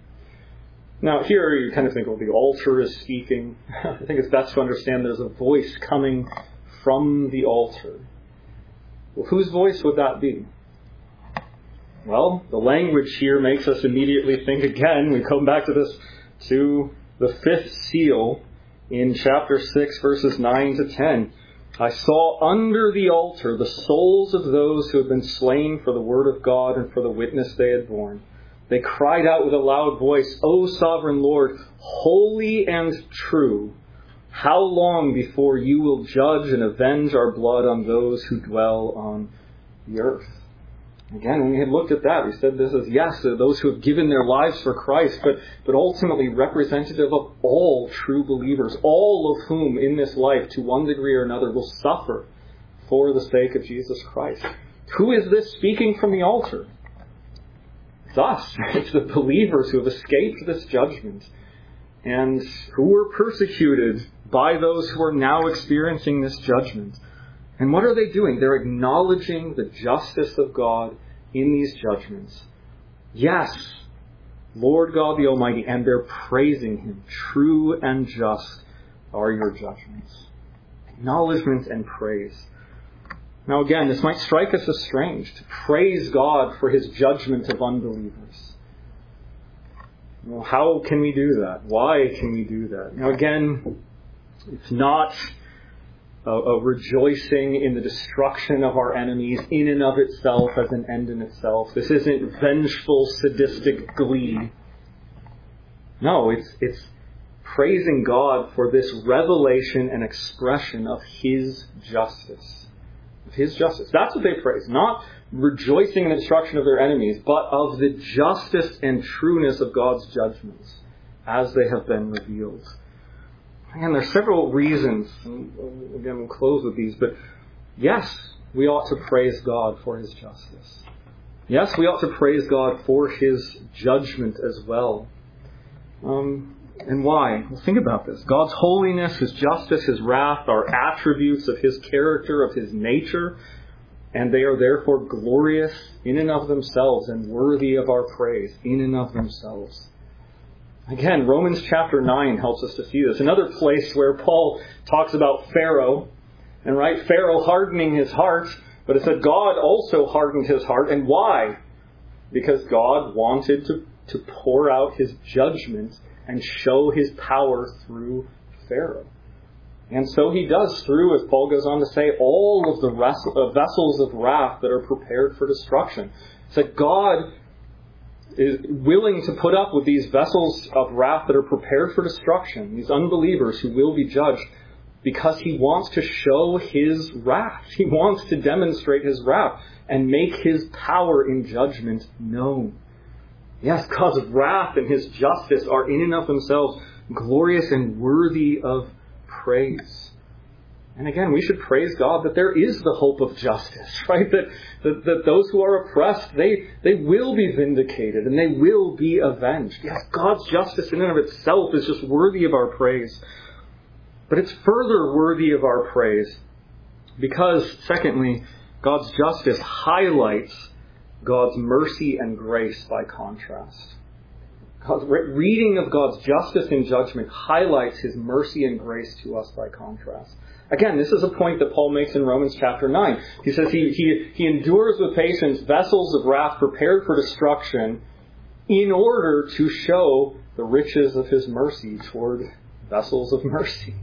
Now here you kind of think, well, the altar is speaking. I think it's best to understand there's a voice coming from the altar. Well, whose voice would that be? Well, the language here makes us immediately think again. We come back to this, to the fifth seal in chapter six, verses nine to ten. I saw under the altar the souls of those who had been slain for the word of God and for the witness they had borne. They cried out with a loud voice, O sovereign Lord, holy and true, how long before you will judge and avenge our blood on those who dwell on the earth? Again, when we had looked at that, we said this is, yes, those who have given their lives for Christ, but, but ultimately representative of all true believers, all of whom in this life, to one degree or another, will suffer for the sake of Jesus Christ. Who is this speaking from the altar? It's us. It's the believers who have escaped this judgment and who were persecuted by those who are now experiencing this judgment. And what are they doing? They're acknowledging the justice of God in these judgments. Yes, Lord God the Almighty, and they're praising Him. True and just are your judgments. Acknowledgement and praise. Now again, this might strike us as strange to praise God for his judgment of unbelievers. Well, how can we do that? Why can we do that? Now again, it's not a, a rejoicing in the destruction of our enemies in and of itself as an end in itself. This isn't vengeful, sadistic glee. No, it's it's praising God for this revelation and expression of his justice. Of his justice. That's what they praise. Not rejoicing in the destruction of their enemies, but of the justice and trueness of God's judgments as they have been revealed. And there are several reasons, and again we'll close with these, but yes, we ought to praise God for his justice. Yes, we ought to praise God for his judgment as well. Um, and why? Well, think about this. God's holiness, his justice, his wrath are attributes of his character, of his nature, and they are therefore glorious in and of themselves and worthy of our praise in and of themselves. Again, Romans chapter nine helps us to see this. Another place where Paul talks about Pharaoh, and right, Pharaoh hardening his heart, but it said God also hardened his heart. And why? Because God wanted to, to pour out his judgment and show his power through Pharaoh. And so he does through, as Paul goes on to say, all of the vessels of wrath that are prepared for destruction. So God is willing to put up with these vessels of wrath that are prepared for destruction, these unbelievers who will be judged, because he wants to show his wrath. He wants to demonstrate his wrath and make his power in judgment known. Yes, God's wrath and his justice are in and of themselves glorious and worthy of praise. And again, we should praise God that there is the hope of justice, right? That, that, that those who are oppressed, they, they will be vindicated and they will be avenged. Yes, God's justice in and of itself is just worthy of our praise. But it's further worthy of our praise because, secondly, God's justice highlights God's mercy and grace by contrast. God's reading of God's justice and judgment highlights his mercy and grace to us by contrast. Again, this is a point that Paul makes in Romans chapter nine. He says he, he, he endures with patience vessels of wrath prepared for destruction in order to show the riches of his mercy toward vessels of mercy.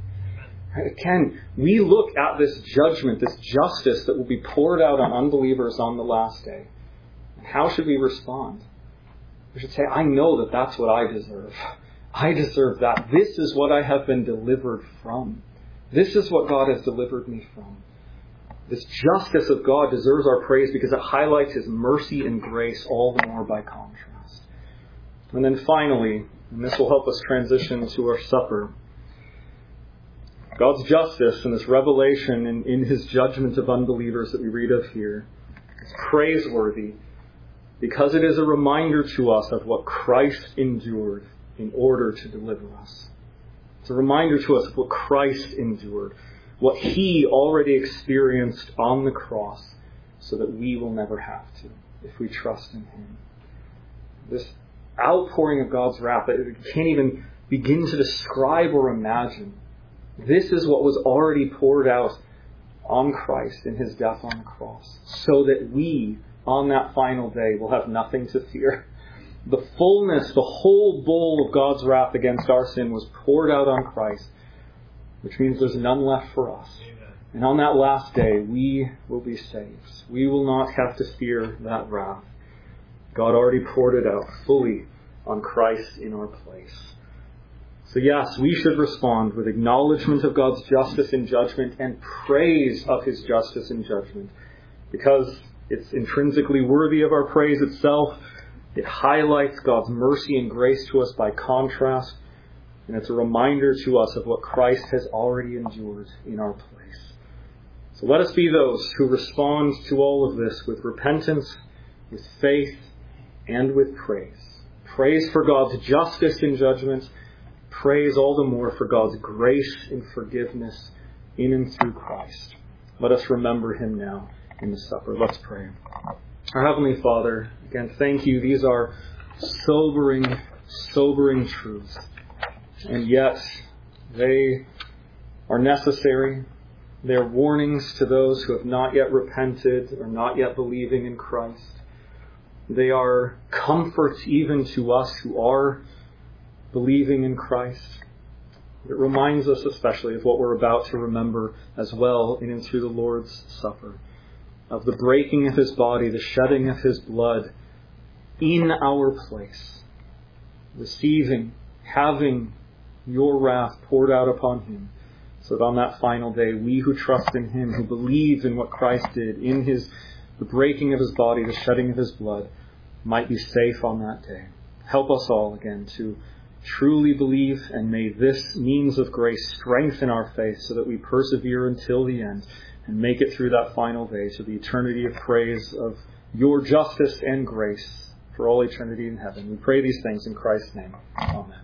Again, we look at this judgment, this justice that will be poured out on unbelievers on the last day. How should we respond? We should say, I know that that's what I deserve. I deserve that. This is what I have been delivered from. This is what God has delivered me from. This justice of God deserves our praise because it highlights his mercy and grace all the more by contrast. And then finally, and this will help us transition to our supper, God's justice and this revelation in, in his judgment of unbelievers that we read of here is praiseworthy because it is a reminder to us of what Christ endured in order to deliver us. It's a reminder to us of what Christ endured, what he already experienced on the cross, so that we will never have to, if we trust in him. This outpouring of God's wrath that we can't even begin to describe or imagine. This is what was already poured out on Christ in his death on the cross, so that we, on that final day, will have nothing to fear. The fullness, the whole bowl of God's wrath against our sin was poured out on Christ, which means there's none left for us. Amen. And on that last day, we will be saved. We will not have to fear that wrath. God already poured it out fully on Christ in our place. So yes, we should respond with acknowledgement of God's justice and judgment and praise of his justice and judgment, because it's intrinsically worthy of our praise itself. It highlights God's mercy and grace to us by contrast, and it's a reminder to us of what Christ has already endured in our place. So let us be those who respond to all of this with repentance, with faith, and with praise. Praise for God's justice and judgment. Praise all the more for God's grace and forgiveness in and through Christ. Let us remember him now in the supper. Let's pray. Our Heavenly Father, again, thank you. These are sobering, sobering truths. And yet, they are necessary. They are warnings to those who have not yet repented or not yet believing in Christ. They are comfort even to us who are believing in Christ. It reminds us especially of what we're about to remember as well in and through the Lord's Supper, of the breaking of his body, the shedding of his blood in our place, receiving, having your wrath poured out upon him, so that on that final day, we who trust in him, who believe in what Christ did, in his the breaking of his body, the shedding of his blood, might be safe on that day. Help us all again to truly believe, and may this means of grace strengthen our faith so that we persevere until the end and make it through that final day to the eternity of praise of your justice and grace for all eternity in heaven. We pray these things in Christ's name. Amen.